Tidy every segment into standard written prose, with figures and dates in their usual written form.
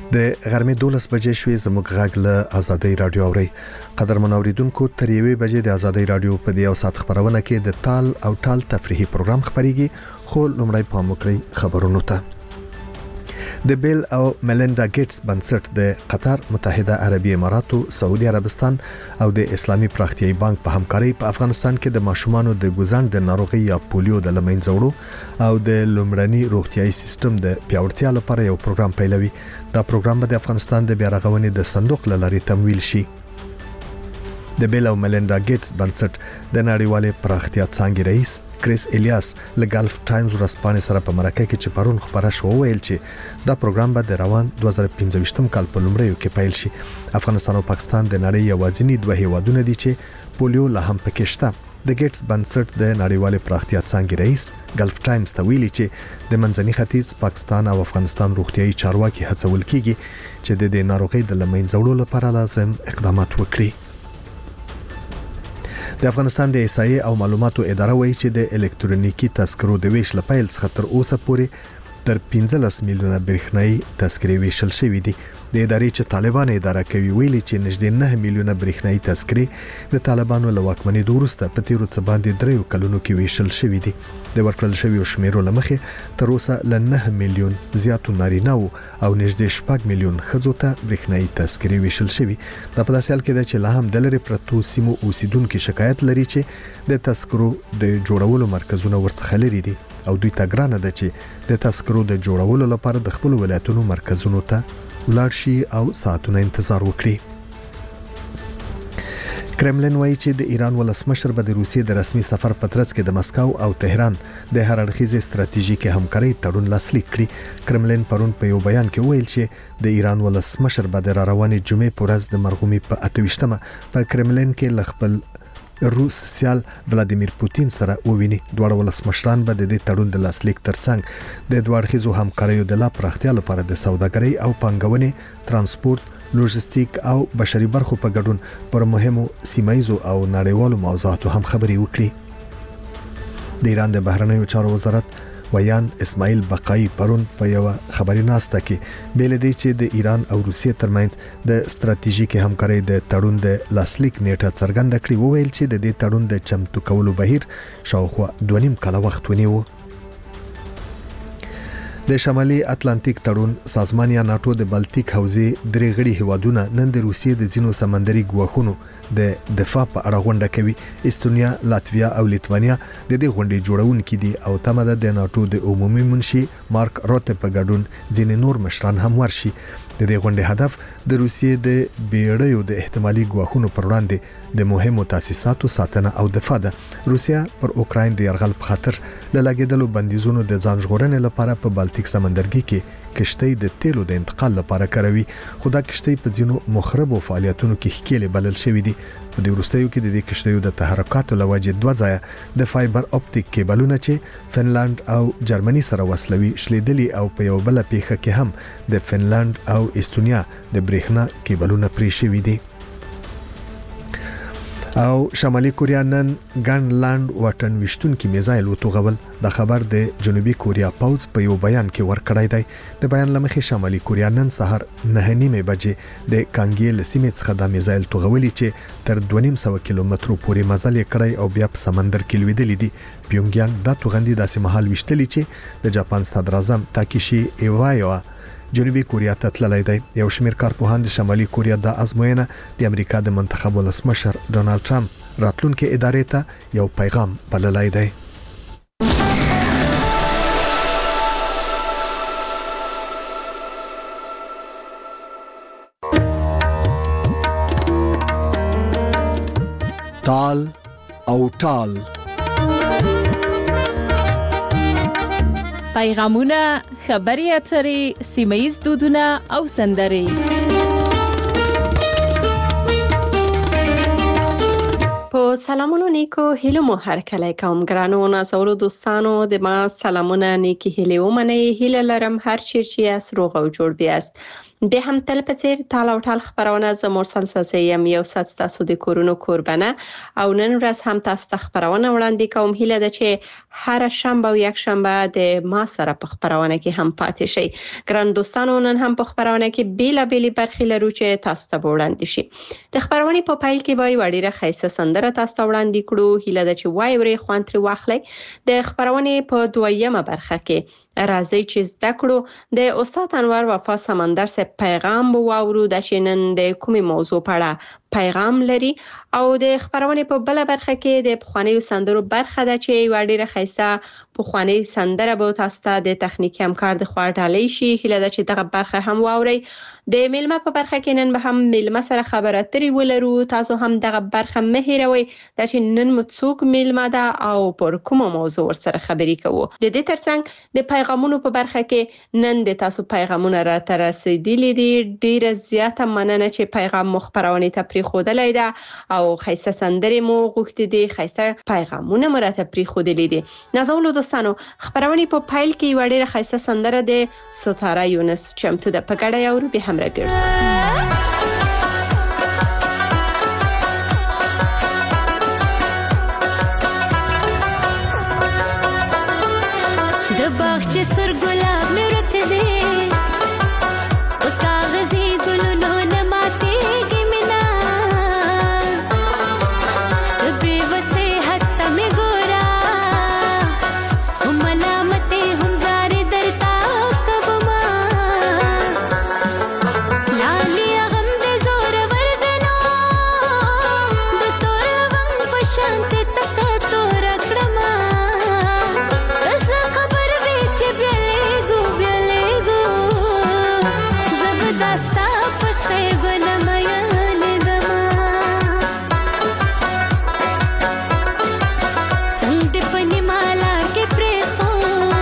د غرمې 12 بجې شوې زموږ غږ له آزادۍ رادیو اوري. قدرمن اوریدونکو تر 1 بجې د آزادۍ رادیو په دې او سات خبرونه کې د تال او ټال تفریحي پروګرام خبريږي. خو لومړی پام وکړئ خبرونو ته. د بیل او ملنډا ګیټس بنسټ د قطر، متحده عربي اماراتو، سعودي عربستان او د اسلامي پراختیایي بانک په همکارۍ په افغانستان کې د ماشومانو د ګوزن د ناروغي یا پولیو د لمنځه وړو او د لومړني روغتيایي سیستم د پیاوړتیا لپاره یو پروګرام پیلوي. دا پروګرام به د افغانستان د بیارغونې د صندوق له لارې تمویل شي. د بیل او ملنډا ګیټس بنسټ د نړیوالې پراختیا څانګې رئیس کریس الیاس له ګلف ټایمز ورځپاڼې سره په مرکه کې چې پرون خبره شو ویل چې دا پروګرام به د روان 2015 کال په لومړیو کې پیل شي. افغانستان او پاکستان د نړۍ یوازینی دوه هیوادونه دي چې پولیو لا هم پکې شته. د ګیټس بنسټ د نړیوالې پراختیا څانګې رئیس ګلف ټایمز ته ویلي چې د منځني ختیځ، پاکستان او افغانستان روغتيایي چارواکي هڅول کیږي چې د دې ناروغۍ د لمنځه وړلو لپاره لازم اقدامات وکړي. د افغانستان د احصایې او معلوماتو اداره وایي چې د الکترونیکی تذکرو د ویش لپاره څخه تر اوسه پورې تر 15 میلیونه برېښنايي تذکرې ویشل شوې دي. د ادارې چې طالبان اداره کوي ویلي چې نږدې 9 میلیونه برېښنايي تذکرې د طالبانو له واکمنۍ وروسته په تیرو څه باندې 3 کلونو کې ویشل شوې دي. د ورکړل شویو شمیرو لمخې تر اوسه ل 9 میلیون زیاتو نارینه او نږدې 6 میلیون ښځو ته برېښنايي تذکرې ویشل شوې. دا په داسې حال کې ده چې لا هم د لری پرتو سیمو اوسیدونکو شکایت لري چې د تذکرو د جوړولو مرکزونه ورڅخه لري دي او دوی ته ګرانه ده چې د تذکرو د جوړولو لپاره د خپل ولایتونو مرکزونو ته ولاړ شي او ساعتونه انتظار وکړي. کرملین وایي چې د ایران ولسمشر به د روسیې د رسمي سفر په ترڅ کې د مسکو او تهران د هر اړخیزې ستراتیژیکي همکارۍ تړون لاسلیک کړي. کرملین پرون په یو بیان کې ویل چې د ایران ولسمشر به د روانې جمعې په ورځ د مرغومي په 28مه په کرملین کې خپل روس سیال ولادیمیر پوتین سره وویني. دواړه ولسمشران به د دې تړون د لاسلیک ترڅنګ د دوه اړخیزو همکاریو د لا پراختیا لپاره د سوداګرۍ او پانګونې، ترانسپورت، لوجستیک او بشري برخو په ګډون پر مهمو سیمایزو او نړیوالو موضوعاتو هم خبرې وکړي. د ایران د بهرنیو چارو وزارت ویان اسماعیل بقای پرون په یو خبري ناسته کې بیل دی چې د ایران او روسیې ترمنځ د ستراتیژیکي همکارۍ د تړون د لاسلیک نیټه څرګنده کړې. وویل چې د دې تړون د چمتو کولو بهیر شاوخوا 2.5 کاله وخت ونیو. د شمالي اتلانتیک تړون سازمان یا ناتو د بالتیک حوزې درې غړي هیوادونه نن د روسیې د ځینو سمندري ګواښونو د دفاع په اړه غونډه کوي. استونیا، لاتویا او لیتوانیا د دې غونډې جوړونکي دي او تمه ده د ناتو د عمومي منشي مارک روته په ګډون ځینې نور مشران هم ورشي. د دې غونډې هدف د روسیې د بیړیو د احتمالي ګواښونو پر وړاندې د مهمو تاسیساتو ساتنه او دفاع ده. روسیا پر اوکراین د یرغل په خاطر لګیدلو بندیزونو د ځان ژغورنې لپاره په بالتیک سمندرګي کې کشتۍ د تیلو د انتقال لپاره کاروي. خو دا کشتۍ په ځینو مخربو فعالیتونو کې ښکېلې بلل شوې دي. په دې وروستیو کې د دې کشتیو د تحرکاتو لوجه دوه ځایه د فایبر اپټیک کیبلونه چې فنلند او جرمني سره وصلوي شلیدلي او په یو بل پیښه کې هم د فنلند او استونیا د برېښنا کیبلونه پرې شوي دي. او شمالي کوریا نن ګنلند واټن وشتونکي میزایل وتوغول. د خبر د جنوبي کوریا پوز په یو بیان کې ورکړی دی. د بیان لمخې شمالي کوریا نن سحر 9:30 بجې د کانګیل سیمې څخه د میزایل توغولي چې تر 2.5 کیلومترو پورې مزل کړی او بیا په سمندر کې لویدلې دي. پیونګیانګ دا توغندي داسې مهال وشتلی چې د جاپان صدر اعظم تاکیشي ایوایو جنوبي کوریا ته تللی دی. یو شمېر کارپوهان د شمالي کوریا د ازموینه د امریکا د منتخب ولسمشر ډونالد ټرمپ راتلونکي ادارې ته یو پیغام بللی دی. تال او ټال پیغامونه، خبري اترې، سیمایي دودونه او سندرې. په سلامونو نیکو هیلو مو هر کله کوم ګرانو نازولو دوستانو د ما سلامونه نیکی هیلو منې هیله لرم هر چیرې یاست روغ او جوړ بیاست. د هم تل په څیر تال او ټال خبرونه ز مرسل ساسیم یو سات تاسو د کورونو قربانه او نن ورځ هم تاسو ته خبرونه وړاندې کوم. هیله ده چې هر شنبه او یک شنبه د ما سره په خبرونه کې هم پاتې شي. ګران دوستانو نن هم په خبرونه کې بیلا بیلی برخې لرو چې تاسو ته وړاندې شي. د خبرونه په پایل کې وای وړيره خیسه سندره تاسو ته وړاندې کړو. هیله ده چې وای ورې خوانتري واخلي. د خبرونه په دویمه برخه کې راځي چې زده کړو د استاد انور وفا سمندر سے پیغام واورو د شینن د کومي موضوع په اړه پیغام لري. او د خبرونه په بل برخه کې د پخوانی سندرو برخه ده چې وړيره خیسه پخوانی سندره به تاسو ته د تخنیکی همکار د خوا ډالۍ شي. هیله ده چې دغه برخه هم واوري. د میلمه په برخه کې نن به هم میلمه سره خبرې اترې ولرو. تاسو هم دغه برخه مه هیروئ چې نن مو څوک میلمه ده او پر کومه موضوع سره خبرې کوو. د دې ترڅنګ د پیغامونو په برخه کې نن د تاسو پیغامونه را تر رسیدلي دي. ډیره زیاته مننه چې پیغام مخبرونه ته پری خودلای ده او خیسه سندرې مو غوښتې دي. خیسه پیغامونه مو را ته پری خودلي دي. نازولو دوستانو خبرونه په پایل کې وړيره خیسه سندره د ستاره یونس چمتو د پګړې او به هم راګرځو. د باغچې سر ګلاب مې ورته دی او کاغذي ګلونو نه ماتېږي مینا د بې وسې حد ته مې ګوره هم ملامتې هم زارې درته کومه لالي غم دې زورور دنو د تور رنګ په شانتې تکه توره کړمه داستا پسې ګل مېن دما څنګه پني مالا کې پرخو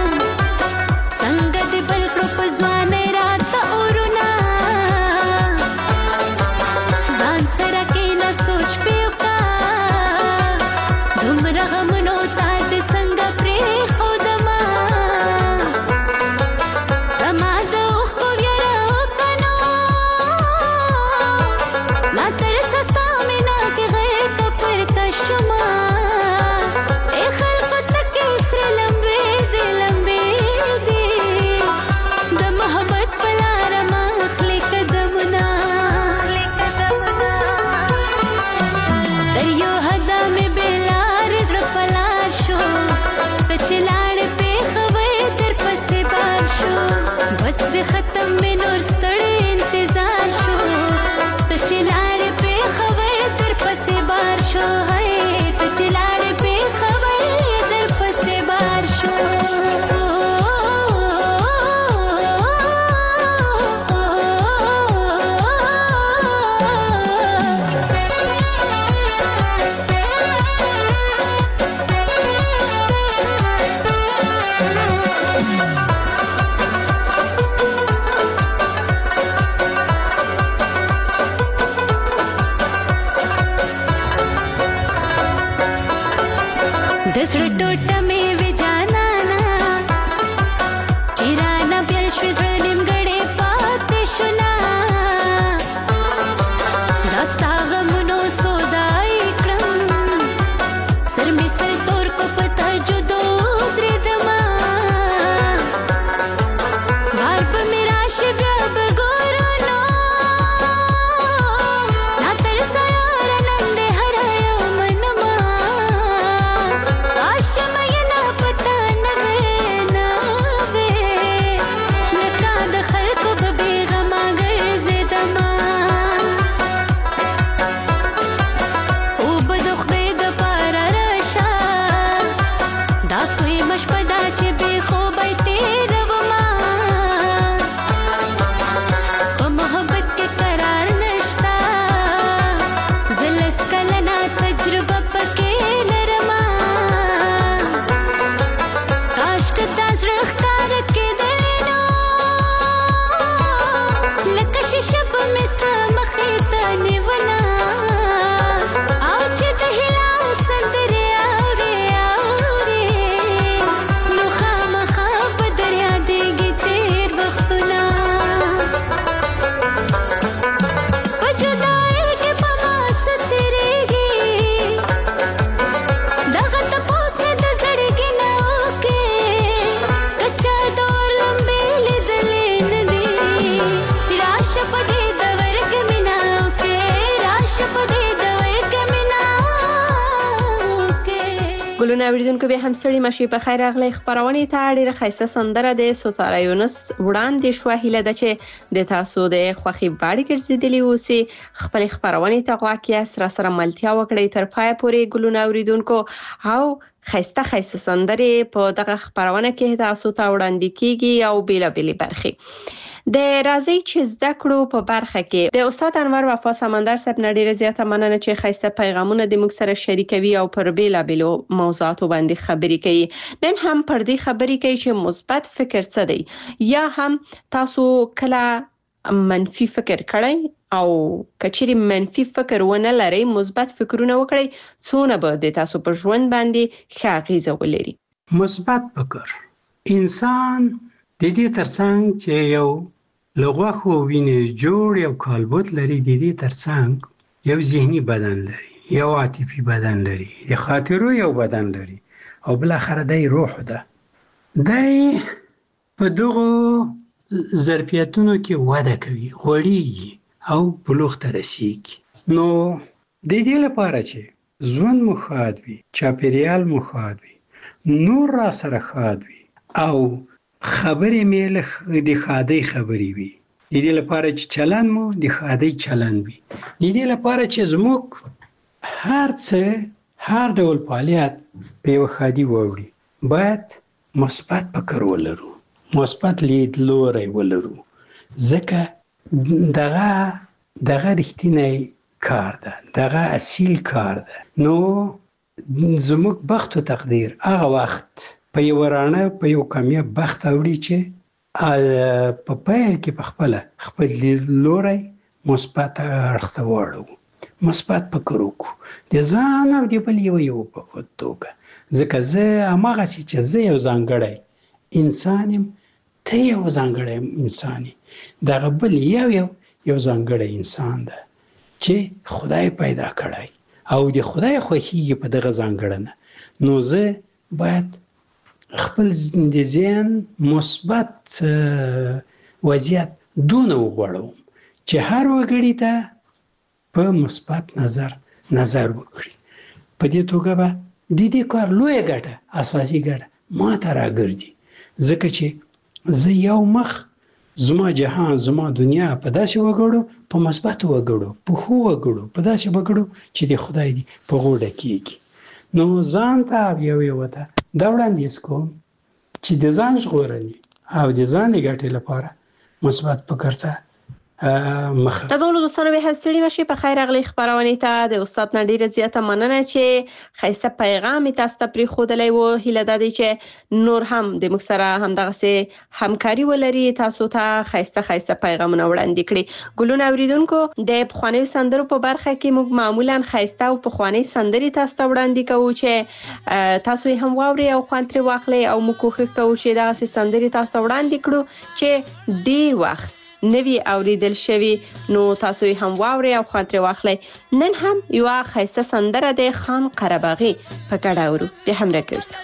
څنګه دې بل کړو په ځوانې رات اورنا ځان سره کې نه سوچ پیوکا دومره غمنو تا دې څنګه پرخو دما دما ختم میں نور ستړی انتظار شو ته چلاړې په خبر در پسې بار شو هاي ته چلاړې په خبر در پسې بار شو दसड़ टोटा में विजाना ना चिराना बेलश्वी ज़्रनिम गड़े पाते शुना दास्ता गमनो सोदाई क्रम सर में सर तोर को पता जुदो द्रिदमा वार्ब मेरा शिव्याब गोरनो ना तरसाया रनंदे हरायो मनमा आशमयना ګلونه اوریدونکو به هم ستړي مشي په خیر اغلی خبرونه ته ډیره خیسه سندره د ستاره یونس وړاندې شو. هیله ده چې د تاسو د خوخي باړي ګرځیدلی اوسي. خپل خبرونه ته غواکیا سره ملتیا وکړئ تر پای پورې ګلونه اوریدونکو او خیسته سندره په دغه خبرونه کې تاسو ته وړاندې کیږي او بیلابېلې برخې د راځي چې زده کړو په برخه کې د استاد انور وفا سمندر صاحب نړۍ زیاته مننه چې خیسته پیغامونه د موږ سره شریکوي او پر بیلابېلو موضوعاتو باندې خبرې کوي. نن هم پر دې خبرې کوي چې مثبت فکر څه دی یا هم تاسو کله منفي فکر کړئ او کچېری منفي فکر ونه لرئ مثبت فکرونه وکړئ څونه به د تاسو په ژوند باندې ښه اغیزه ولري. مثبت فکر انسان د دې ترڅنګ چې یو لغوخو وینې جوړ یو کالبوت لري د دې ترڅنګ یو ذهني بدن لري یو عاطفي بدن لري د خاطرو یو بدن لري او بل اخر د روح ده. د په دغه ظرفیتونو کې وده کوي غوړي او بلوغ ته رسیږي. نو د دې لپاره چې ژوند مو ښاد وي چاپیریال مو ښاد وي نور را سره ښاد وي او خبرې مې له د خادي خبرې وي د دې لپاره چې چلن مو د خادي چلن وي د دې لپاره چې زموږ هر څه هر ډول فعالیت په یو خادي ووري باید مثبت فکر ولرو مثبت لید لوري ولرو ځکه دغه رښتینی کار ده دغه اصیل کار ده. نو زموږ بخت او تقدیر هغه وخت په یو رانه په یو کامیاب بخت اوړي چې په پیل کې خپل لوري مثبت اړخ وړو مثبت فکر وکړو د ځان او د بل یو په توګه ځکه زه هغه چې زه یو ځانګړی انسان یم ته یو ځانګړی انسان یې دغه بل یو ځانګړی انسان ده چې خدای پیدا کړی او د خدای خوښي په دغه ځانګړنه. نو زه باید خپل د ذهن مثبت وضعیت دونه وغوړم چې هر وګړي ته په مثبت نظر وکړي. په دې توګه به د دې کار لوی ګټه اساسي ګټه ما ته راګرځي ځکه چې زه یو مخ زما جهان زما دنیا په داسې وګړو په مثبت وګړو په خو وګړو په داسې وګړو چې د خدای دی په غوډه کېږي. نو ځان ته یو ته دا وړاندیز کوم چې د ځان ژغورنې او د ځان د ګټې لپاره مثبت فکر ته مخه. نازولو دوستانو به هستړي مشي په خیر اغلی خبرونه ته د استاد نډیر زیاته مننه چې خیسته پیغام تاسو ته پری خودلای وو. هیله ده چې نور هم د موږ سره هم دغه سه همکاري ولري تاسو ته خیسته پیغامونه وړاندې کړي. ګلونه اوریدونکو د پخوانی سندرو په برخه کې موږ معمولا خیسته او پخوانی سندري تاسو ته وړاندې کوو چې تاسو هم واوري او خوانتري واخلي او موږ کوښښ کوو چې دغه سه سندري تاسو وړاندې کړو چې ډیر وخت نوی اوریدل شوی نو تاسو هم واوري او خاطر واخلئ. نن هم یو خیسه سندره د خان قرباغي په کډه ورو به هم راګرځو.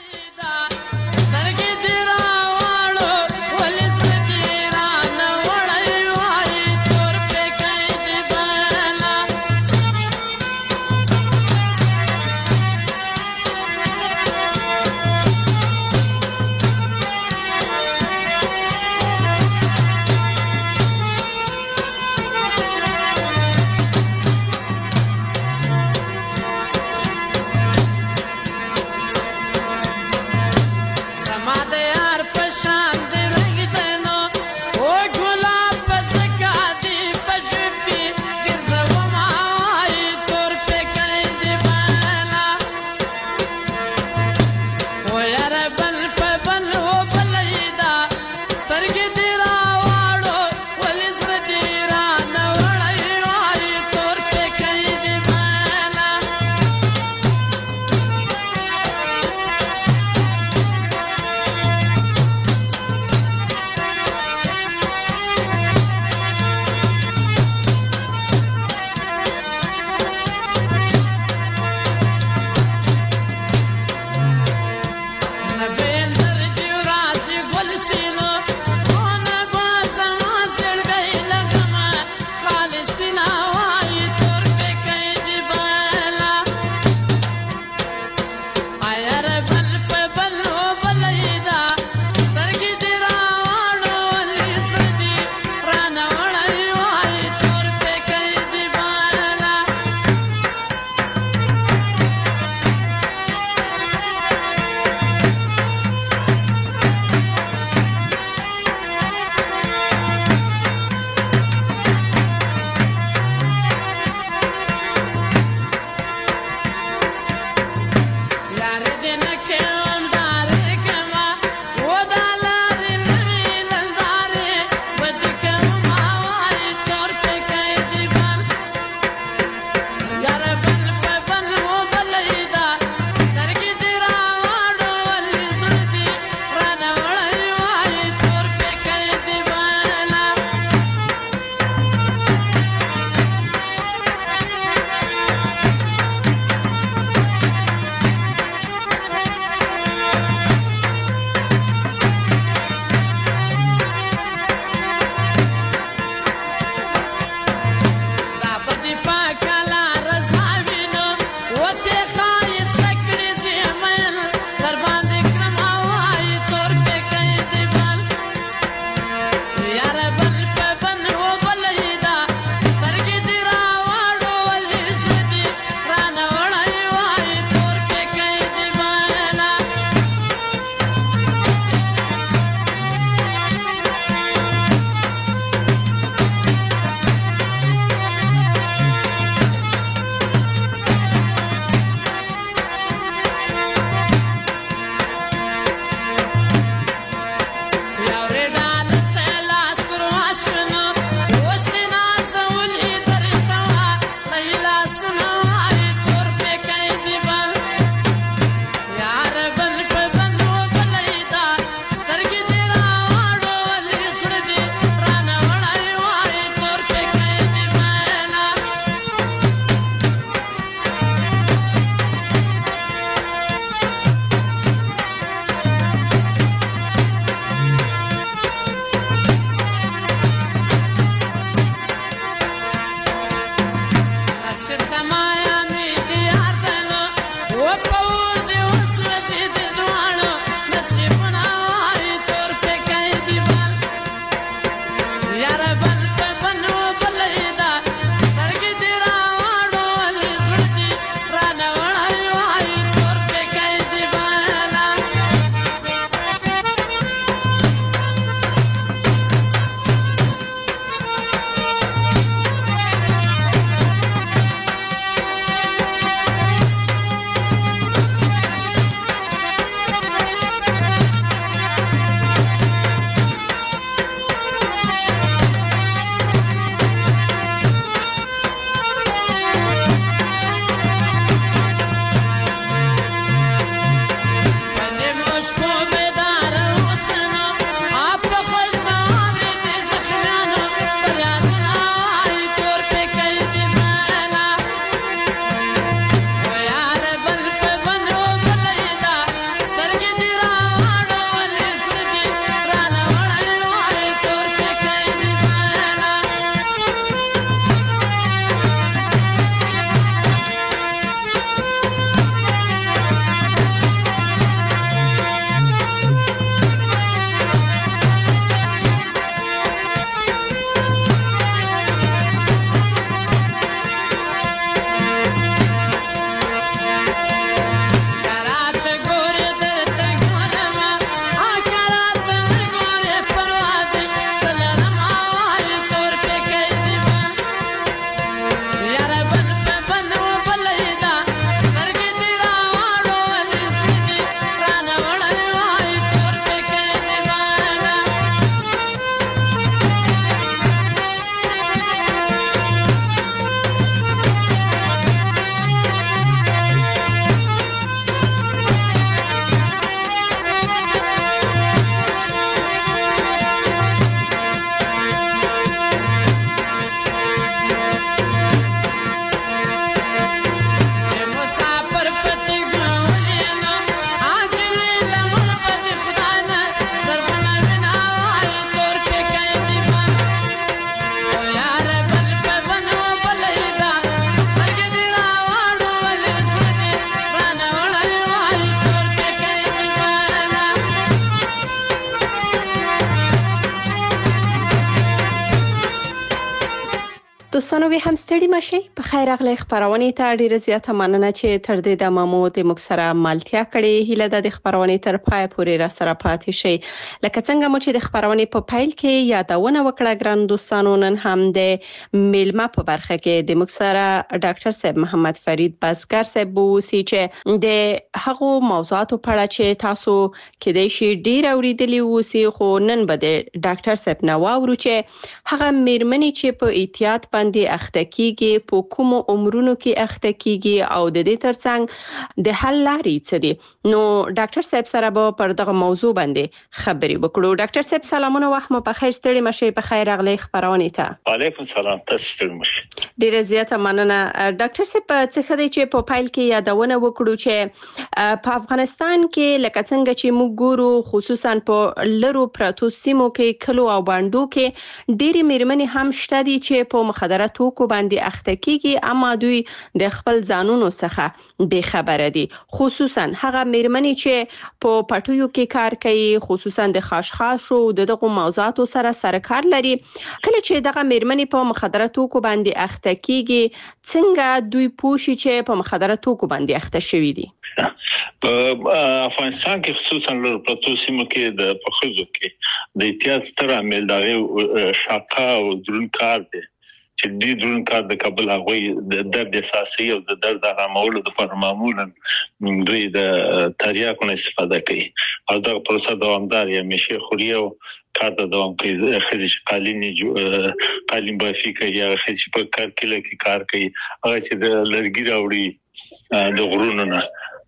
دوستانو به هم ستړي مشي په خیر اغلی خبرونه ته ډیره زیاته مننه چې تر دې د مامود مکسره مالتیا کړي هله د خبرونه تر پای پورې را سره پاتې شي لکه څنګه مو چې د خبرونه په پایل کې یادونه وکړه ګران دوستانو نن هم د میلمه په برخه کې د مکسره ډاکټر صاحب محمد فرید بزګر صاحب وسی چې د هغو موضوعاتو په اړه چې تاسو کې د شي ډیر اوریدلی وسی خو نن به د ډاکټر صاحب نو اورو چې هغه میرمنې چې په احتیاط باندې اخته کیږي په کوم عمرونو کې اخته کیږي او د دې ترڅنګ د حل لارې څه دي نو ډاکټر صاحب سره به پر دغه موضوع باندې خبرې وکړو ډاکټر صاحب سلامونه وخت مو په خیر ستړي مشي په خیر اغلی خبرونه ته وعلیکم سلام تاسو ستړي مشي ډیره زیاته مننه ډاکټر صاحب څه خدای چې په فایل کې یادونه وکړو چې په افغانستان کې لکه څنګه چې موږ ګورو خصوصا په لرو پراتو سیمو کې کلو او باندو کې ډېری میرمنې هم شته دي چې په مخدرات توکو باندې اخته کیږي اما دوی د خپل ځانونو څخه بے خبره دي خصوصا هغه میرمنې چې په پټیو کې کار کوي خصوصا د خاشخاشو دغه موضوعاتو سره سرکار لري کله چې دغه میرمنې په مخدرات توکو باندې اخته کیږي څنګه دوی پوښي چې په مخدرات توکو باندې اخته شوي دي په افغانستان کې خصوصا لور پروتو سیمو کې د پخوزو کې د احتیاط ستر عامل دغه شاقه او درون کار دی چې د درون کار د کابل هغه د درد اساسي او د درد آرامولو لپاره معمولا دوی د تریاکو نه استفاده کوي او دا پروسه دوامدار یا مشه خوري او کار د دوام کوي خځې قالین بافي کوي یا خځې په کار کې کار کوي هغه چې د لرګي راوړي د غرونو نه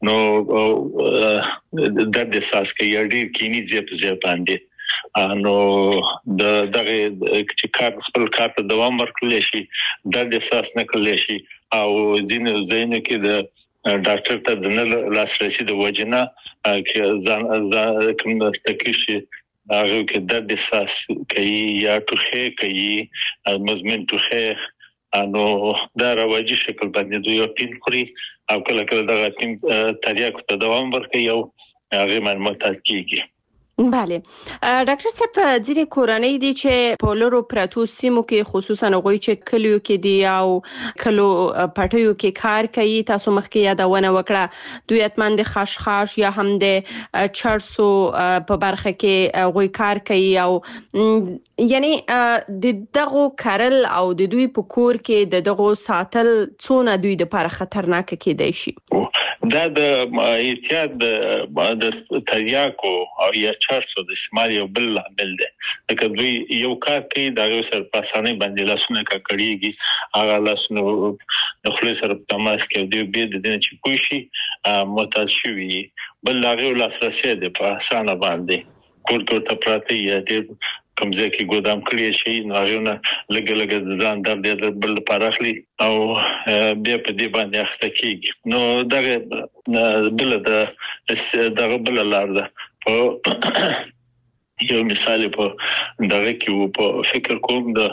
نو درد احساس کوي ډېر کینی زیات باندې نو دغه چې کار خپل کار ته دوام ورکړل شي د احساس نه کړل شي او ځینې کې د ډاکټر ته د نه لاسرسي د وجنه چې ځان کوم تکلیف هغه کې د احساس کوي یا ټوخه کوي مزمن ټوخه نو دا راوځي شکل باندې دوی پین خوري او کله کله دغه پین تریاک ته دوام ورکوي او هغه معلومات کیږي بله ډاکټر صاحب ځینې کورنۍ دي چې په لورو پراتو سیمو کې خصوصا غوي چې کلیو کې دي او کلو پټیو کې کار کوي تاسو مخکې یادونه وکړه دوی اتمن د خاشخاش یا هم د چرسو په برخه کې غوي کار کوي او یعنی د دغه کارل او د دوی په کور کې د دغه ساتل څونه دوی د لپاره خطرناک کېدای شي دا د احتیاط د تریاکو او یا چرسو د استعمال یو بل عامل دی لکه دوی یو کار کوي دا یو سر پاسانه باندې لاسونه کړيږي هغه لاسونه د خپل سره په تماس کې دی به د دې چې کوشي متعال شوی بل هغه لاسرسي دی په اسانه باندې کور ته پراته یا د کومځه کې ګودام کړی شي نو هغه لګ ځان درد بل پراخلي او بیا په دې باندې اخته کیږي نو دغه بل دغه بل لار ده یو مثال په دغه کې په فکر کوم د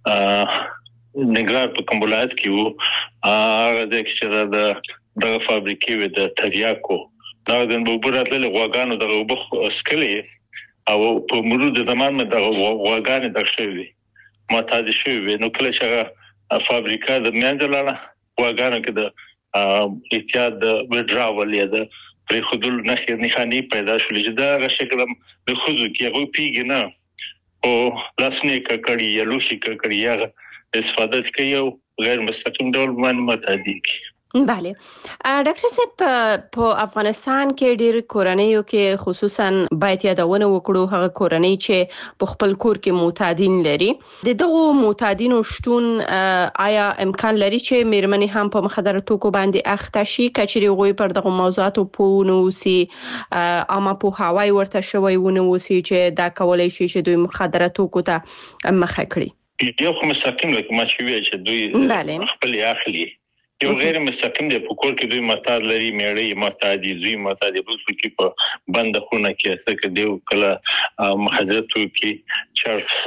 نګران په کوم ولایت کې هغه د چې د فابریکې و د تریاکو دا د بوبراتل غواګانو د وبخ اسکلي او په مرور د زمان د غواګانو د شوی معتاد شوی نو کله چې فابریکه د منځلاله غواګانو کې د احتیاط د وډراول یا د پر خودل نخانی پیدا شول چې دا شکل د خوځو کې هغه پیګ نه او لاسنه کړي یا لوشي کړي یا استفاده کوي او غیر مستقیم ډول باندې دي بله ډاکټر صاحب په افغانستان کې ډېر کورنۍ کې خصوصا باید یادونه وکړو هغه کورنۍ چې په خپل کور کې معتادین لري دغه معتادینو شتون آیا امکان لري چې میرمنې هم په مخدراتو توکو باندې اخته شي کچري غوي پر دغه موضوعاتو پونه وسی اما په هواي ورته شوی ونه وسی چې دا کولای شي چې دوی مخدراتو توکو ته مخه کړي یو خو مستقیم لکه ما چې وی چې دوی خپل اخلي یو غیر مستقیم دی په کور کې دوی معتاد لري میړې معتاد دي معتاد بل څه کې په بند خونه کې څه کې دی کله مخدراتو کې چرس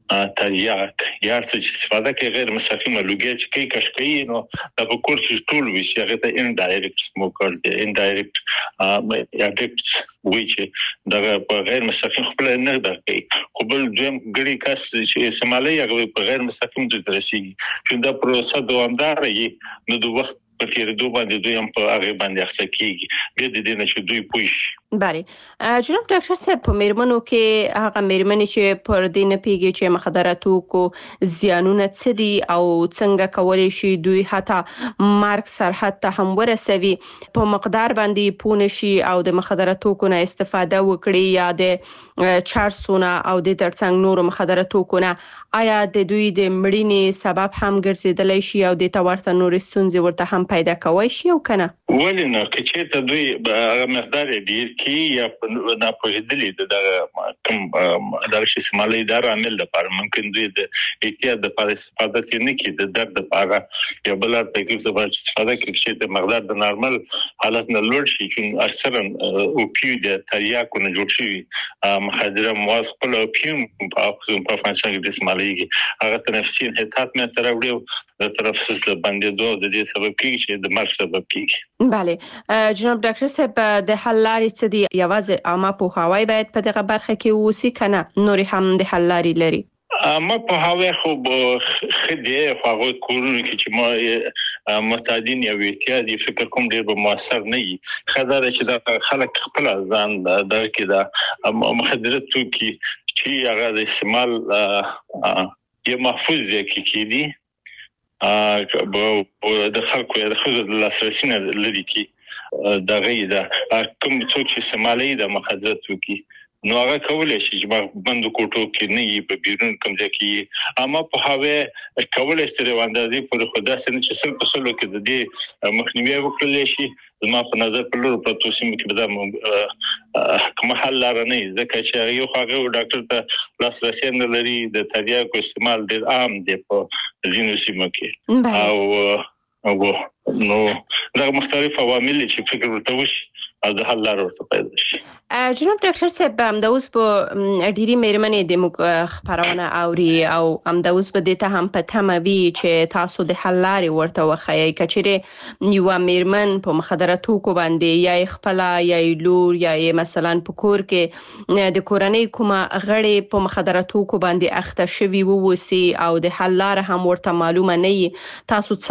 تریاک یا څه استفاده کوي غیر مستقیمه لوګي چې کوي کشکوي نو د کور چې ټول وي چې هغه ته انډایرکټ سموکر دی انډایرکټ ادکټس چې دا غیر مستقیم خپل نه درکوي خو بل دویم ګړي کس چې استعمالي هغه په غیر مستقیم د رسیدي چې دا پروسه دوامدار وي نو د وخت په تیریدو باندې دوی هم په هغه باندې اخته کیږي به د دې نه چې دوی پوښ بله جناب ډاکټر صاحب په میرمنو کې هغه میرمنې چې پر دې نه پیږي چې مخدراتو کو زیانونه څه دي او څنګه کولای شي دوی حتی مارک سرحد ته هم ورسوي په مقدار باندې پونه شي او د مخدراتو کو نه استفاده وکړي یا د چارسونه او د ترڅنګ نور مخدراتو کو نه آیا د دوی د مړینې سبب هم ګرځیدلی شي او د تورته نور ستونزې ورته هم پیدا کوي شي او کنه ولې نه چې ته دوی هغه مقدار ډیر کی یا نه پوهېدلې د کوم درشي سمالي دار عامل لپاره ممکن دوی د احتیاط لپاره استفاده کوي کې د درد لپاره یا بل تکلیف لپاره استفاده کوي چې د مقدار د نارمل حالت نه لوړ شي چې اکثرا اوپیو د تریاکو نه جوړ شي مخدره مواد خپل اوپیوم په فانکشن کې د سمالي هغه تنفسي انحطاط مې تر وړو د تنفس باندې دوه د دې سبب کیږي چې د مرګ سبب کیږي بله جناب ډاکټر صاحب د حل لارې څه دي یوازې عامه پوهاوی باید په دغه برخه کې وسی کنه نور هم د حل لارې لري ما په هغه خو خدای هغه کورونه کې چې ما متعدین یا احتیاطي فکر کوم ډیر به موثر نه وي خدای چې دا خلک خپل ځان د کې دا مخدرات توکي چې هغه د استعمال یو محفوظ کې کیدی د خلکو د خزر لاسرسي نه لري کې دا غیدا کوم څوک چې استعمالي د مخدرات توکي نو هغه کولای شي چې بند کوټو کې نه یي په بیرون کوم ځای کې اما په هغه کولای شي د اندازې پر خدا سره چې سل په سلو کې د دې مخنیوي وکړل شي زما په نظر په لور په توسیم کې به کوم حل لار نه ځکه چې یو هغه ډاکټر ته لاسرسي نه لري د تریاکو استعمال ډیر عام دی په ځینو سیمو کې او نو دا مختلف عوامل چې فکر ورته وشي او د حل لار ورته پیدا شي جناب ډاکټر صاحب هم د اوس په ډيري میرمنې د خبرونه اوري او هم د اوس په دې ته هم په تموي چې تاسو د حل لارې ورته وخایي کچېره یو میرمن په مخدراتو کو باندې یا خپل یا لور یا مثلا په کور کې د کورنۍ کومه غړي په مخدراتو کو باندې اخته شوی ووسی او د حل لار هم ورته معلومه نه تاسو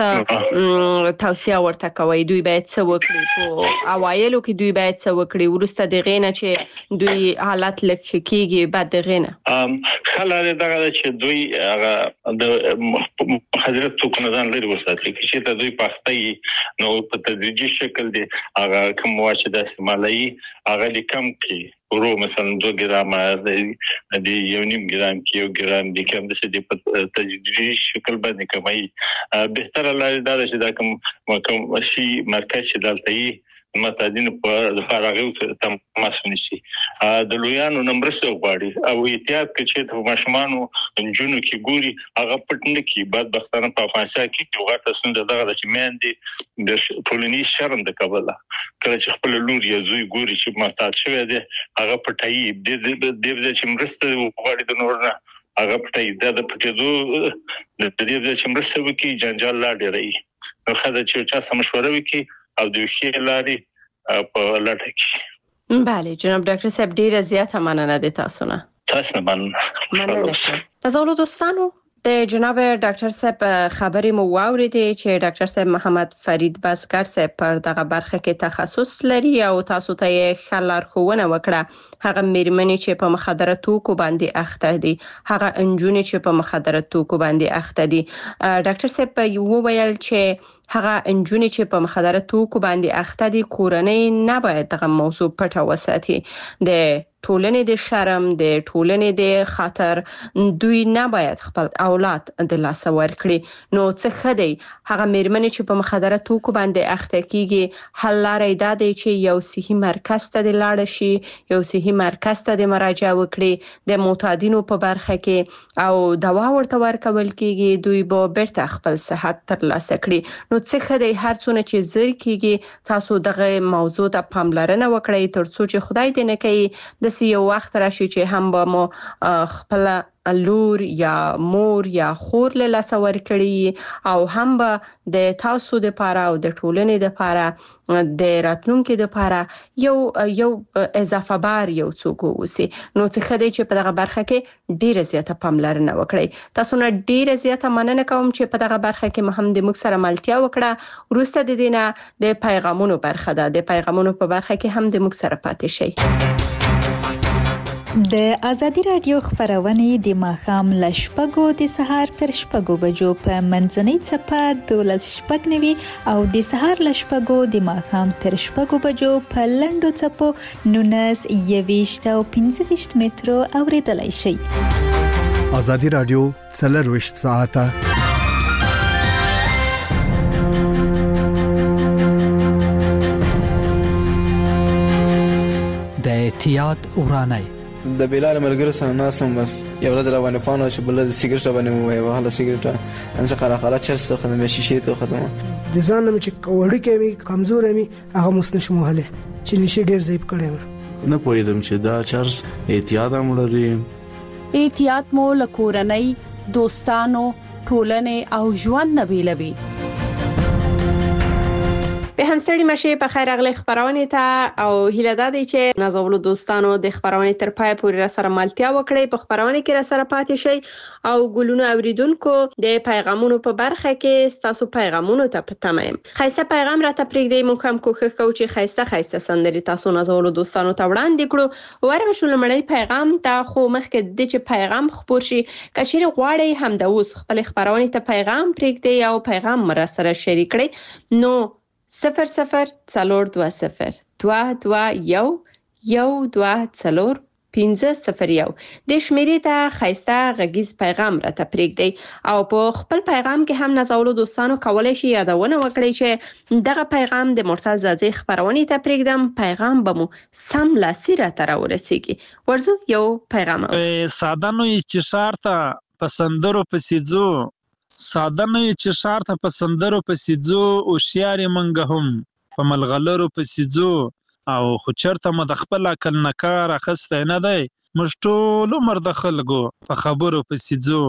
څه توصيه ورته کوي دوی باید څه وکړي په اوایلو کې دوی باید څه وکړي ورسته د غینه چې دوی حالت لکه کیږي بعد د غینه خلاره دغه چې دوی هغه د مخدرات توکو نه ځان لري وساتل چې ته دوی پخته نو په تدریجي شکل دی هغه کوم واشه د استعمالي هغه لیکم کې ورو مثلا 2 ګرام د 1.5 ګرام کې 1 ګرام د کوم د څه په تدریجي شکل باندې کمای بهتر لاره دا چې دا کوم شي مرکز چې دلته متعدین په فارغه تماس ونیسي د لویانو نمبرسته غواړي او احتیاط کوي چې په ماشومانو جنونو کې ګوري هغه پټنه کې بعد بختانه په افغانستان کې یو غټه سند دغه چې مېندې د ټولنیز شرم د کبله کله چې خپل لور یا زوی ګوري چې محتاج شوی دی هغه پټایي د چې مرسته غواړي د نور نه هغه پټایي د پټېدو د دې چې مرسته وکي جنجال لا ډیري نو خدای چې چا مشوره وکي او د ویښې لارې په لټه کې بله جناب ډاکټر صاحب ډیره زیاته مننه د تاسو نه تاسو مننه نزولو دوستانو د جناب ډاکټر صاحب خبرې مو واوریدې چې ډاکټر صاحب محمد فرید بازګر صاحب پر دغه برخه کې تخصص لري او تاسو ته یې خلار خوونه وکړه هغه میرمنې چې په مخدراتو کو باندې اخته دي هغه انجونې چې په مخدراتو کو باندې اخته دي ډاکټر صاحب یو ویل چې هغه انجونې چې په مخدراتو کو باندې اخته دي کورنۍ نه باید دغه موضوع پټه وساتي د ټولنې د شرم د ټولنې د خطر دوی نه باید خپل اولاد د لاس ورکړي نو څه خدي هغه میرمنې چې په مخدراتو کو باندې اخته کیږي حل لارې دا دی چې یو صحي مرکز ته لاړ شي یو صحي مرکز ته مراجعه وکړي د معتادینو په برخه کې او دوا ورته ورکول کیږي دوی به بیرته خپل صحت ترلاسه کړي نو څه خدي هر څونه چې زر کیږي تاسو دغه موضوع ته پاملرنه وکړئ ترڅو چې خدای دې نه کوي د یو وخت راشي چې هم به مو خپل لور یا مور یا خور له لاس ورکړي او هم به د تاسو د لپاره او د ټولنې د لپاره د راتلونکو د لپاره یو اضافه بار یو څوک وسی نو څه خدای چې په دغه برخه کې ډیره زیاته پاملرنه وکړي. تاسو نه ډیره زیاته مننه کوم چې په دغه برخه کې هم د موږ سره ملتیا وکړه. وروسته د دینه د پیغامونو برخه ده، د پیغامونو په برخه کې هم د موږ سره پاتې شئ. د ازادي رادیو خبرونه د ماښام ل شپږو د سهار تر شپږو بجو په منځنۍ چپه 12:09 او د سهار ل شپږو د ماښام تر شپږو بجو په لندو چپو 19 او 15 مترو اوریدلای شئ. ازادي رادیو 24 ساعته د احتیاط ورانه د بلال ملګری سره ناسم بس یو ورځ را باندې پانو چې بل د سیګریټ باندې مو وهله سیګریټ ان څه قره چې څه خدمت شي ته خدمت د ځان چې وړي کې کمزور مې هغه مستنشم وهله چې نشي ډیر ضعیف کړم نه پوهیدم چې دا چرس احتیاط امرلري. احتیاط مو لکورنۍ دوستانو ټولنې او ژوند نبیلوي. به هم ستړي مشه په خیر اغلی خبرونه ته او هیله ده چې نازولو دوستانو د خبرونه تر پای پورې را سره ملتیا وکړي. په خبرونه کې را سره پاتې شي او ګلونو اوریدونکو د پیغامونو په برخه کې تاسو پیغامونو ته پتمایم. خیسته پیغام را ته پرېږدئ. موږ هم کوښښ کوو چې خیسته سندري تاسو نازولو دوستانو ته وړاندې کړو. ورغه شو لمړی پیغام ته خو مخکې د چې پیغام خبر شي کچېر غواړي هم د اوس خپل خبرونه ته پیغام پرېږدئ او پیغام را سره شریک کړئ. نو 0042 221 501 د شمیرې ته خیسته غږیز پیغام را ته پرېږدئ او په خپل پیغام کې هم نازولو دوستانو کولای شي یادونه وکړي چې دغه پیغام د مرسل زازي خبرونه ته پرېږدم. پیغام به مو سم لاسي را ته راورسیږي. ورزو یو پیغام ساده نو چې شارته پسندرو پسیځو ساده نه چې شار ته پسندرو پسیځو او شیاري منګه هم په ملغلرو پسیځو او خو چرته مد خپل عقل نکار اخسته نه دی مشټول عمر د خلکو په خبرو پسیځو.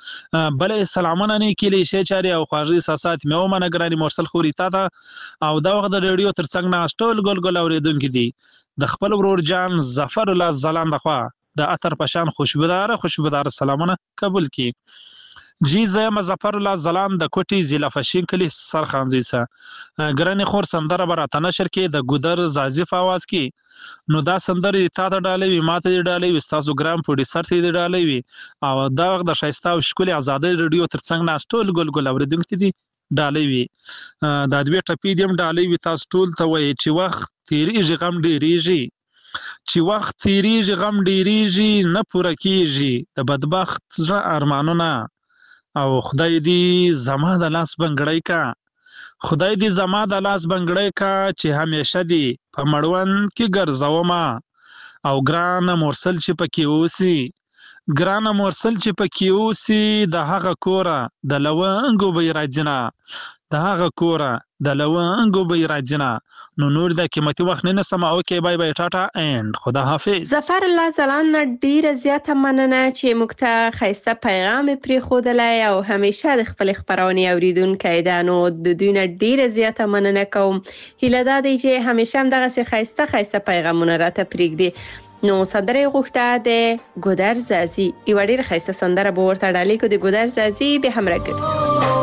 بلې سلامونه نه کلی شي چاري او خواږه اساسات مې او منګراني مرسل خوري تا ته او دا وخت د ریډیو ترڅنګ نه ټول ګل اوریدونکو دي د خپل ورور جان ظفر الله زلان دخوا د اتر پشان خوشبودار سلامونه قبول کی. جی زما ظفر الله زلان د کوټي ضلع فشین کلی سرخانزي سه ګراني خور سندره براته نشر کې د ګودر زازف आवाज کې نو دا سندره تا ته ډالې وي ماته دې ډالې وي تاسو ګرام پروډوسر ته دې ډالې وي او دا وخت د شایسته او شکل آزادۍ ریډیو ترڅنګ نه ټول ګل اوریدونکو دي ډالې وي د دوی ټپې دې ډالې وي تاسو ټول ته وایي چې وخت تیریږي غم ډیریږي چې وخت تیریږي غم ډیریږي نه پوره کیږي د بدبخت زړه ارمانونه او خدای دې زما د لاس بنګړی کا خدای دې زما د لاس بنګړی کا چې همیشه دې په مړوند کې ګرځوما او ګران مرسل چې پکې اوسي ګران مرسل چې پکې اوسي د هغه کوره د لونګو به راځنا د هغه کوره د لونګو به راځنا. نو نور د قیمتي وخت نه سم اوکي بای بای ټاټا اند خدا حافظ. ظفر الله زلان ډیره زیاته مننه چې موږ ته خیسته پیغام پرې خودلای او همیشه د خپل خبرونه اوریدونکو دانو د دوی نه ډیره زیاته مننه کوم. هیله ده چې همیشه هم دغه خیسته پیغامونه راته پرېږدي. نو صدره غوښته د ګودر زازي یو ډیر خیسته سندره به ورته ډالې کو د ګودر زازي به هم راګرځو.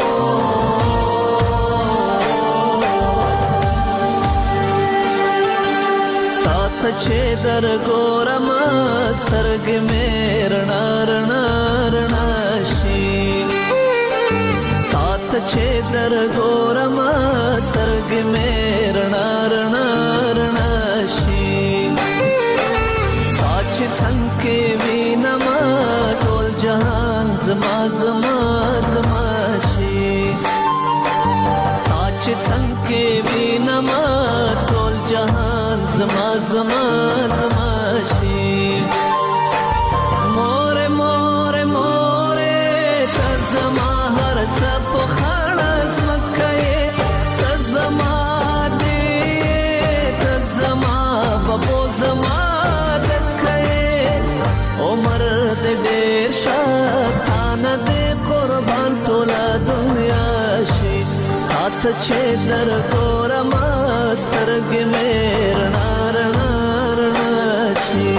چې در ګورم سترګ مې رڼا رڼا رڼا شي تاته چې در ګورم سترګ مې رڼا رڼا رڼا شي چې څنګه وینم ټول جهان زما زما زما شي چې څنګه وینم ټول جهان زما زما زما شي مور مور مور ته زما هر څه په خړز مکه ته زما دې ته زما بابو زما دکه عمر دې ډېر چې در ګورم سترګې مې رڼا رڼا رڼا شي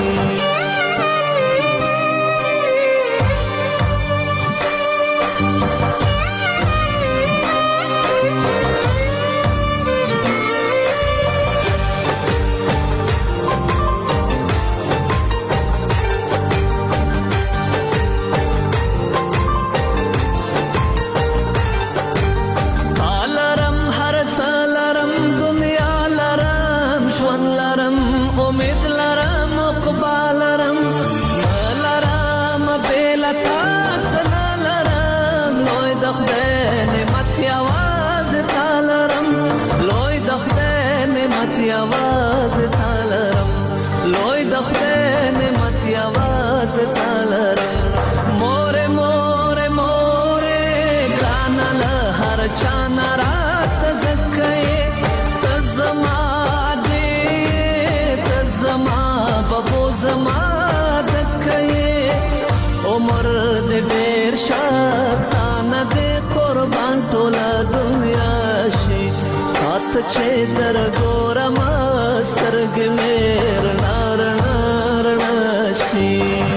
چې در ګورم سترګې مې رڼا رڼا رڼا شي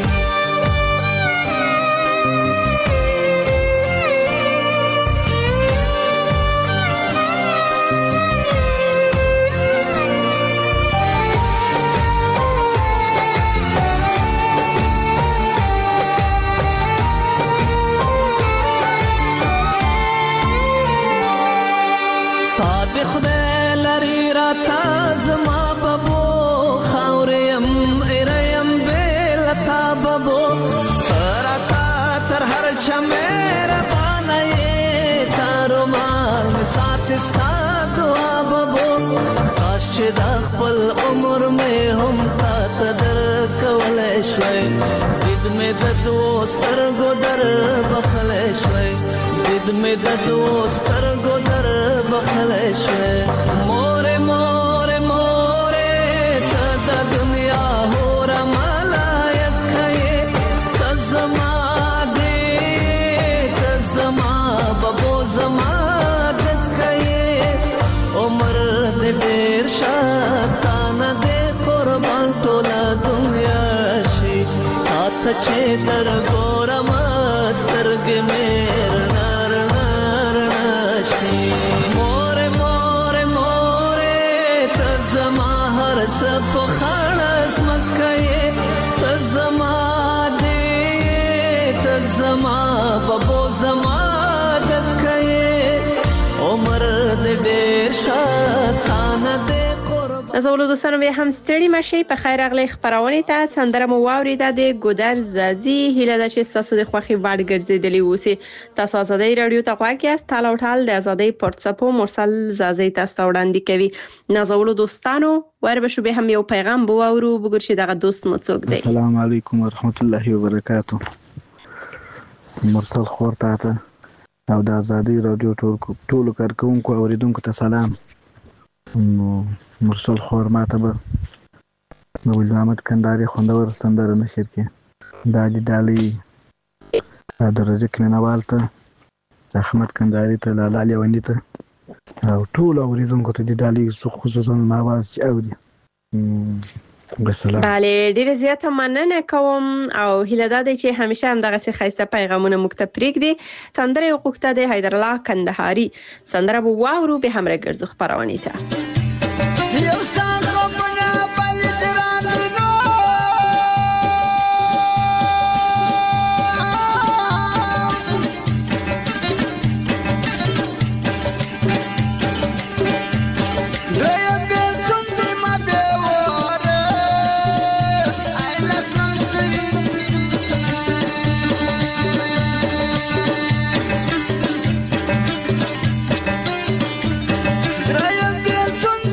چې د خپل عمر مې هم تا ته درکولی شوی دید مې د دوسترګو در بخلی شوی دید مې د دوسترګو در بخلی شوی مورې مورې مورې ته د دنیا هوره ملایک یې ته زما دې ته زما ببو زما عمر دې ډېر شاتانه دې قربان ټوله دنیا شي تاته چې در ګورم سترګې مې رڼا رڼا رڼا شي مورې مورې مورې ته زما هر څه په خاڼه ځمکه یې ته زما دې ته زما ببو زما دکه یې عمر دې ډېر شاتانه دې نازولو دوستانو بیا هم ستړي مشي په خیر اغلی خبرونه ته سندره مو واوریده د ګودر زازي هیله ده چې تاسو د خوخي وړ ګرځیدلی اوسئ تاسو آزادۍ رادیو ته غواړئ تاسو ټال د آزادۍ پورتسپو مرسل زازي تاسو وړاندې کوي نازولو دوستانو وربشو به هم یو پیغام بو اورو بګور چې دغه دوست مو څوک دی السلام علیکم ورحمت الله وبرکاتو مرسل خور ته او د آزادۍ رادیو ټولو کارکونکو اوریدونکو ته سلام مرسل خور ماته به د ولي محمد کندهاري خوندور سندره نشر کړي د علي ډالۍ د رزق مینوال ته احمد کندهاري ته لاله لیوني ته او ټول اوریدونکو ته د ډالۍ خصوصا نواز چې اوري بله ډیره زیاته مننه کوم او هیله ده چې همیشه هم دغه ښایسته پیغامونه موږ ته پرېږدي سندره یې غوښته د حیدرالله کندهاري سندره به واورو به هم راګرځو خپرونې ته Trae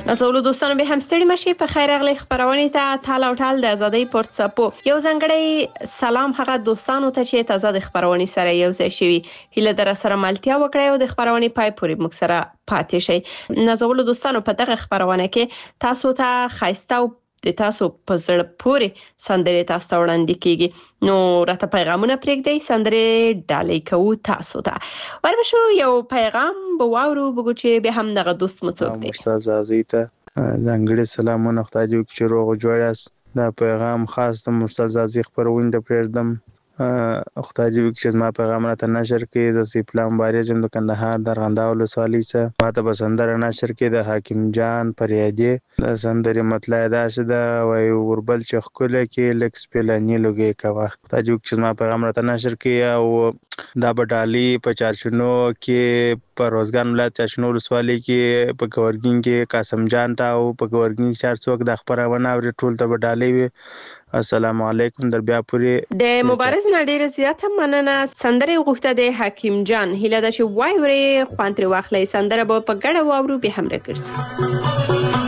نازولو دوستانو به هم ستړي مشي په خیر اغلی خبرونه ته تال او ټال د ازادۍ پورتسپو یو ځنګړی سلام هغه دوستانو ته چې تازه د خبرونه سره یو ځای شوي هله در سره ملتیا وکړئ او د خبرونه پای پورې موږ سره پاتې شئ نازولو دوستانو په دغه خبرونه کې تاسو ته خایسته او د تاسو په زړه پورې سندرې تاسو ته وړاندې کیږي نو راته پیغامونه پرېږدئ سندرې ډالۍ کوو تاسو ته وربشو یو پیغام به واورو بګو چې به هم دغه دوست مو څوک دی استاد عزیز ته ځانګړي سلامونه خدای دې وکړي چې روغ جوړ یاست دا پیغام خاص د استاد عزیز خبرونه ته پرېږدم خدای دې وکړي چې زما پیغام راته نشر کړي د سیپلا مبارز د کندهار د ارغنداو ولسوالۍ څخه ماته به سندره نشر کړي د حکیم جان فریادي د سندرې مطلع داسې ده وایي وربل چې ښکلی کې لږ سپېلني لوګی کوه خدای دې وکړي چې زما پیغام راته نشر کړي او دا به ډالۍ په چارشنو کې په روزګان ولایت چارشنو ولسوالۍ کې په ګورګین کې قاسم جان ته او په ګورګین کې چار څوک د خبرونه اوري ټول ته به ډالۍ وي السلام علیکم در بیا پورې د مبارز نډیر زیاته مننه سندره غوښته د حکیم جان هله د شو وای ورې خوانتري واخلې سندره به په ګډه واورو به هم راګرځي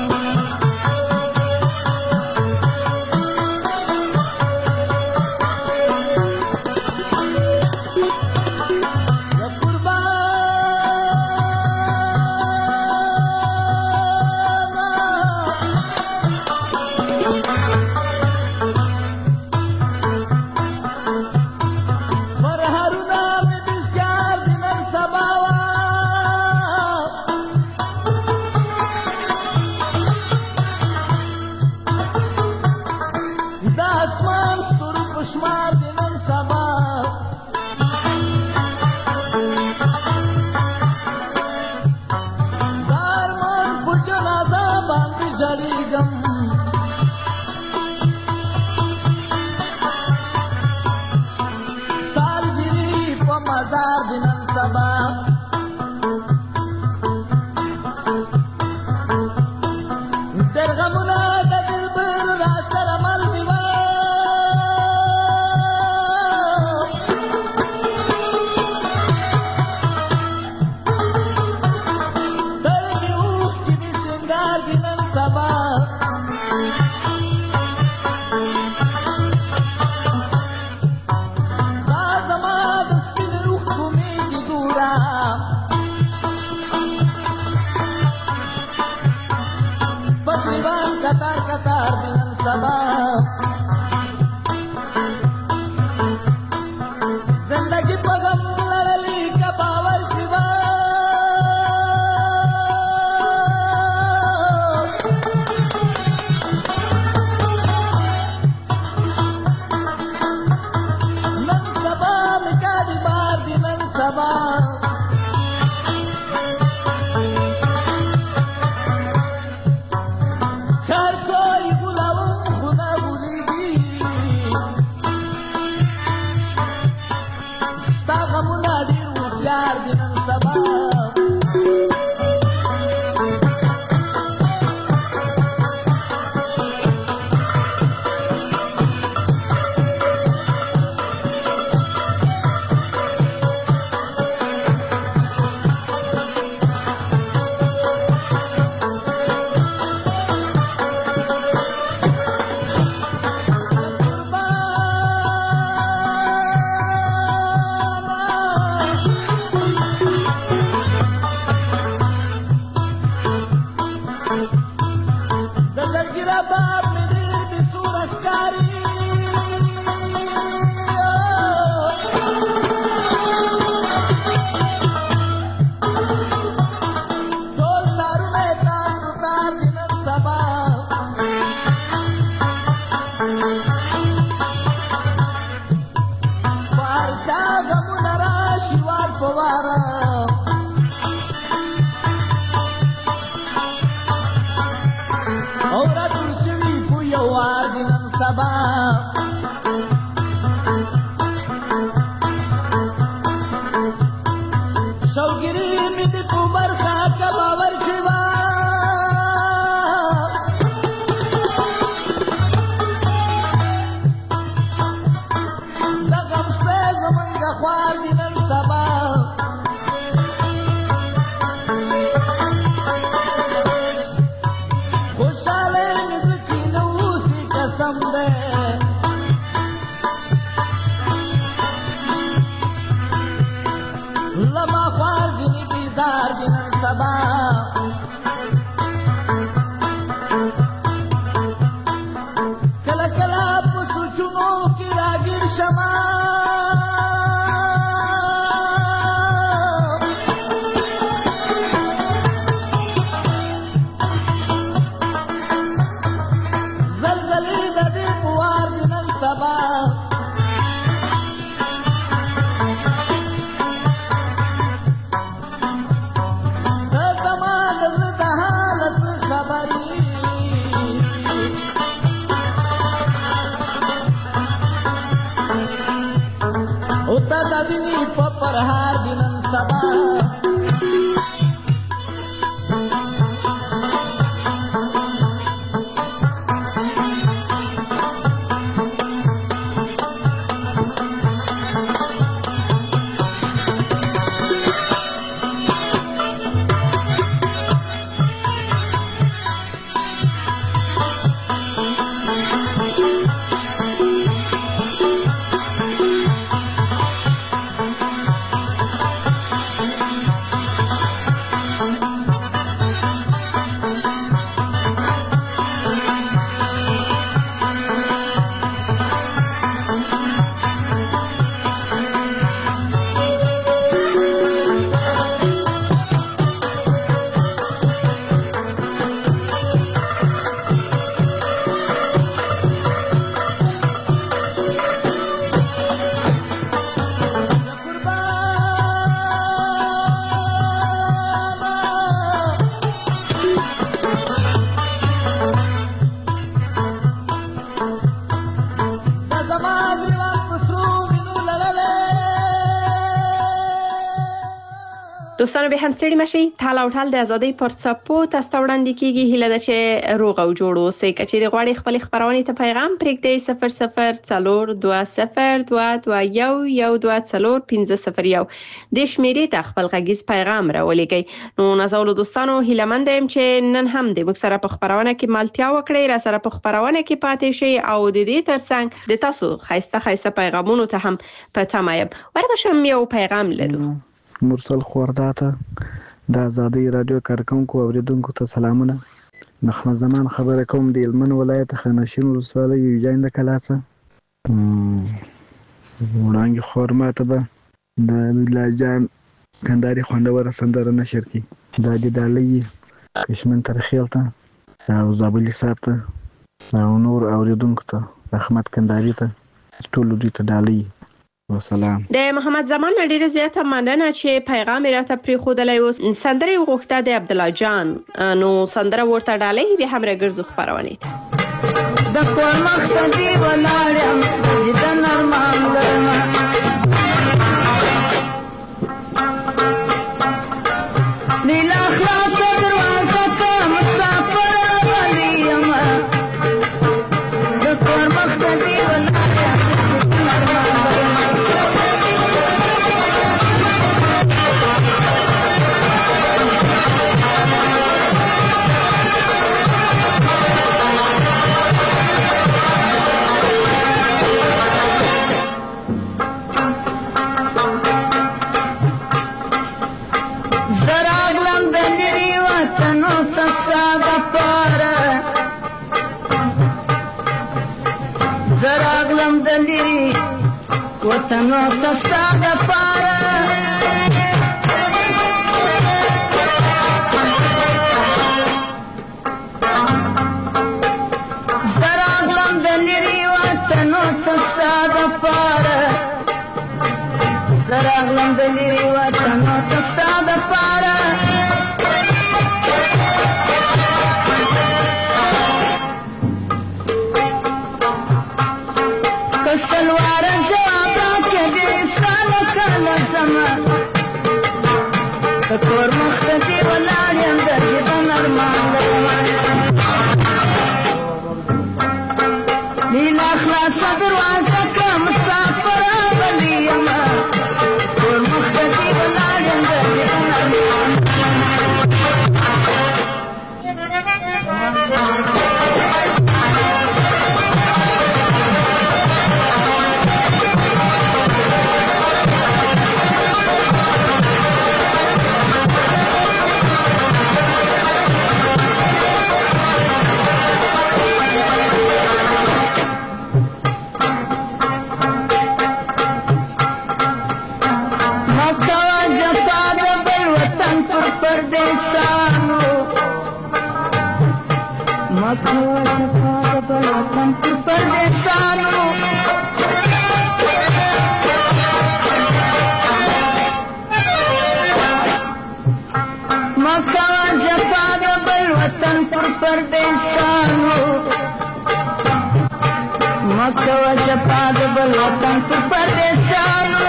سبا کله کله په سوچونو کې راګیر شمه زلزلې د دې په وار دي نن سبا دبینی په پرهار دی نن سبا دوستانو به هم ستړي مشي تال او ټال د ازادۍ پر څپو تاسو ته وړاندې کیږي هیله ده چې روغ او جوړ اوسئ که چیرې غواړئ خپل خبرونه ته پیغام پرېږدئ 00420221104501 د شمیرې ته خپل غږیز پیغام راولېږئ نو نازولو دوستانو هیله‌مند یم چې نن هم د موږ سره په خبرونه کې ملتیا وکړئ را سره په خبرونه کې پاتې شئ او د دې ترڅنګ د تاسو خایسته پیغامونو ته هم په تمه یم ورغشم یو پیغام لرو مرسل خورداته د آزادۍ رادیو کارکونکو اوریدونکو ته سلامونه محمد زمان خبره کوم د هلمند ولایت خانشین ولسوالۍ یوجاین د کلاڅه وړاندې خورماته به د ویلاجان کنداري خوندوره سندره نشر کی د دې ډالۍ کشمن ترخیل ته او زابلی صاحب ته او نور اوریدونکو ته رحمت کنداري ته ټول دې ته ډالۍ وسلام د محمد زمان ډیره زیاته مننه چې پیغام راته پری خودلای اوس سندره غوښته د عبد الله جان نو سندره ورته ډالۍ به هم راګرځو خبرونه ته د کور مخ ته دی ولاړم د نرمان لرما نیلا خلاص دروازه ته مسافر ولیم د کور مخ ته دی ولاړم وطنو سستا د پاره زراغلم د لري وطنو سستا د پاره زراغلم د لري وطنو سستا د پاره کور مختدی ولاړم د دې نرمان نیلا خلاص دروازه کا مسافر ولیم کور مختدی ولاړم د دې نرمان پردیسانو مکو جفا د بل وطن پر پردیسانو مکو جفا د بل وطن پر پردیسانو مکو جفا د بل وطن پر پردیسانو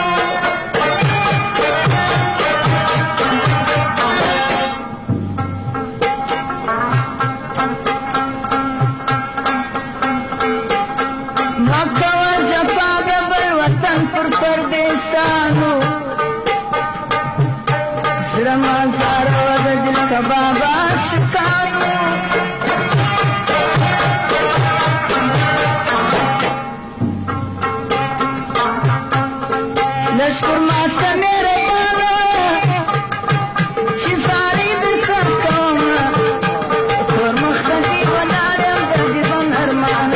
پردیسانو سرما زارو د دل کباب عاشقانو لشکر ماسته میرے پانا چې ساری د سر کوم پر مختفي ولارم د دې ارمان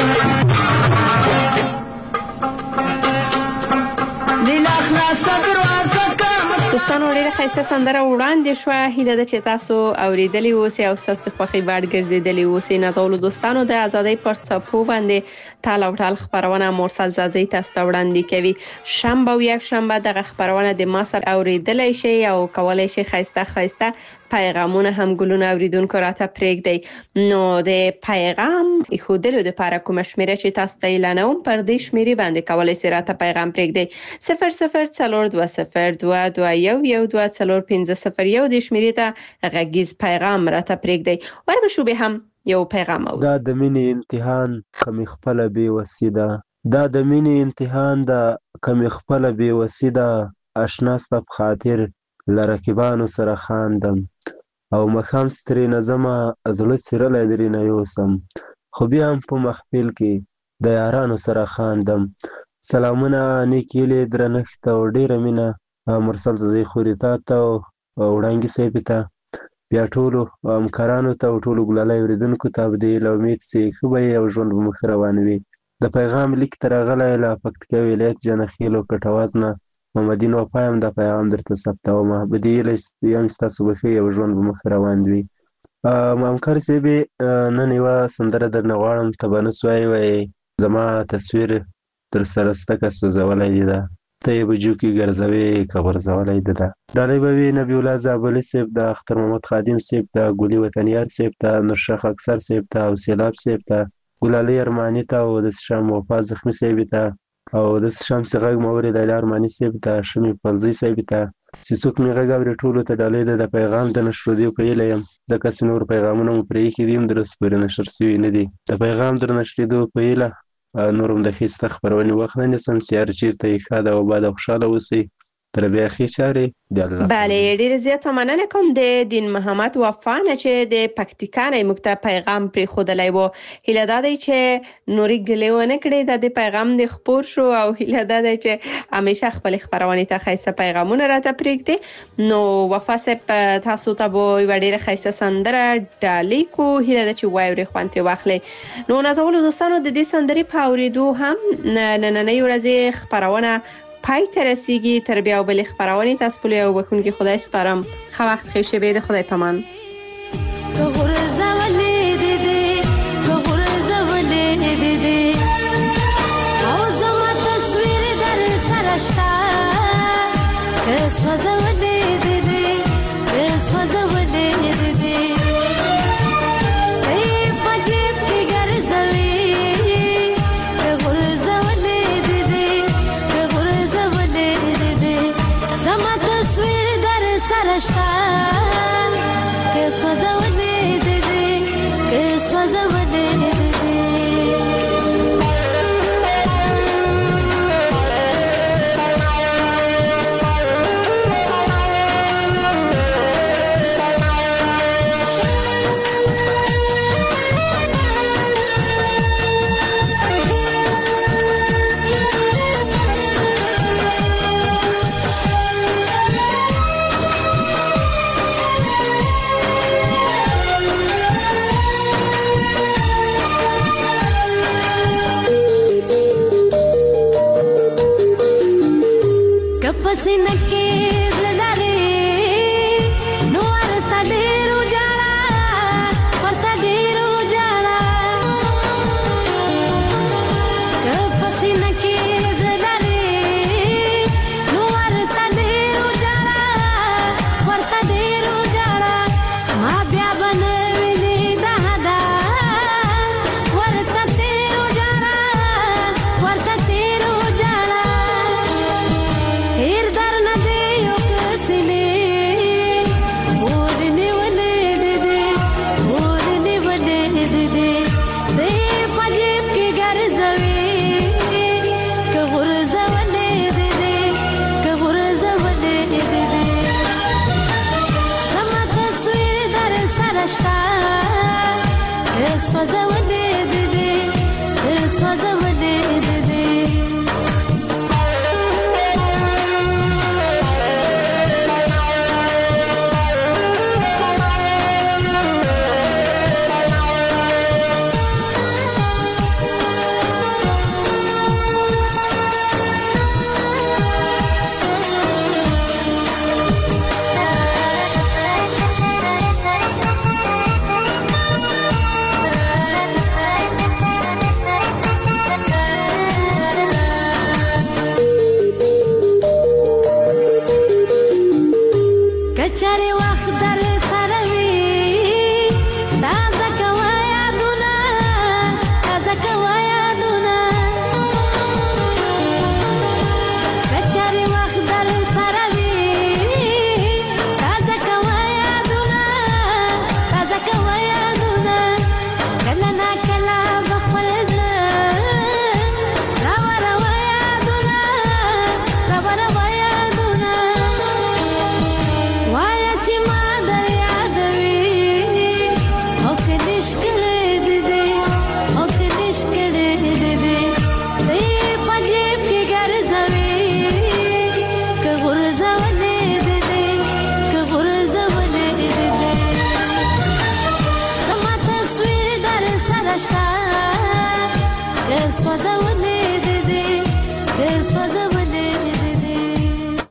دوستانو ډیره ښایسته سندره وړاندې شوه. هیله ده چې تاسو اوریدلې اوسئ او ستاسو د خوښې وړ ګرځېدلې اوسئ. نازولو دوستانو د ازادۍ پر څپو باندې تال او ټال خپرونه مرسل زازۍ تاسو ته وړاندې کوي. شنبه او یکشنبه دغه خپرونه د ما سره اوریدلی شئ او کولی شئ ښایسته پیغامونه هم ګلونه اوریدونکو راته پرېږدئ. نو د پیغام ایښودلو دپاره کومه شمېره چې تاسو ته اعلانوم پر دې شمېرې باندې کولی شئ راته پیغام پرېږدئ. 004202212450 د شمېرې ته غږیز پیغام راته پرېږدئ. وربشو به هم یو پیغام اورو. دا د مینې امتحان کمې خپله بې وسي ده دا د مینې امتحان ده کمې خپله بې وسي ده اشنا ستا په خاطر له رقیبانو سره خاندم او مخام سترې نظمه زړه څیرلی درې نه یوسم خو بیا هم په محفل کې د یارانو سره خاندم. سلامونه نیک هیلې درنښت او ډېره مینه مرسل زازۍ خوري تا ته او وړانګې صاحبې ته بیا ټولو همکارانو ته او ټولو ګلالی اورېدونکو ته به د هیله امید چې ښه به یې او ژوند به مو ښه روان وي. د پیغام لیک ته راغلی له پکتیکا ولایت جنخیل او کټواز نه محمدین وفا یم. دا پیغام درته ثبتومه په دې هیله یم چې تاسو به ښه یې او ژوند به مو ښه روان وي. همکار صاحبې نن یوه سندره درنه غواړم ته به نه سوای وایې زما تصویر در سره ستکه سوځولی دی ده ته یې به جو کې ګرځوې که غورځولی ده ده. ډالۍ به وي نبي الله زابلي صاحب ته اختر محمد خادم صاحب ته ګلي وطنیار صاحب ته نورشاه اکثر صاحب ته او سیلاب صاحب ته ګلالۍ ارماني ته او د شام وفا زخمي صاحبې ته او د شمس غږ مورې لیلا ارماني صاحب ته شمې فلزۍ صاحبې ته چې څوک مې غږ اوري ټولو ته ډالۍ ده. د پیغام د نشرېدو په هیله یم ځکه چې نور پیغامونه مو پرې ایښي دي هم درست پورې نشر شوي نه دي. د پیغام در نشرېدو په هیله نور هم د ښایسته خپرونې وخت نه نیسم چې هر چېرته یې ښاد او باد او خوشحاله اوسئ. تر بیا ښې چارې د الله. بله ډیره زیاته مننه کوم د دین محمد وفا نه چې د پکتیکا نه موږ ته پیغام پرېښودلی و. هیله دا دی چې نورې ګیلې ونه کړې دا د پیغام د خپور شو او هیله دا دی چې همیشه خپلې خپرونې ته ښایسته پیغامونه راته پرېږدي. نو وفا صاحب تاسو ته به یوه ډیره ښایسته سندره ډالۍ کو. هیله ده چې واورئ خوند ترې واخلئ. نو نازولو دوستانو د دې سندرې په اورېدو هم نننۍ ورځې خپرونه پای ته رسیږي. تر بیا او بلې خپرونې تاسو په لوی او بښونکي خدای سپارم. ښه وخت ښې شېبې د خدای په امان. پسینه کې زلالې نو ورته کچاره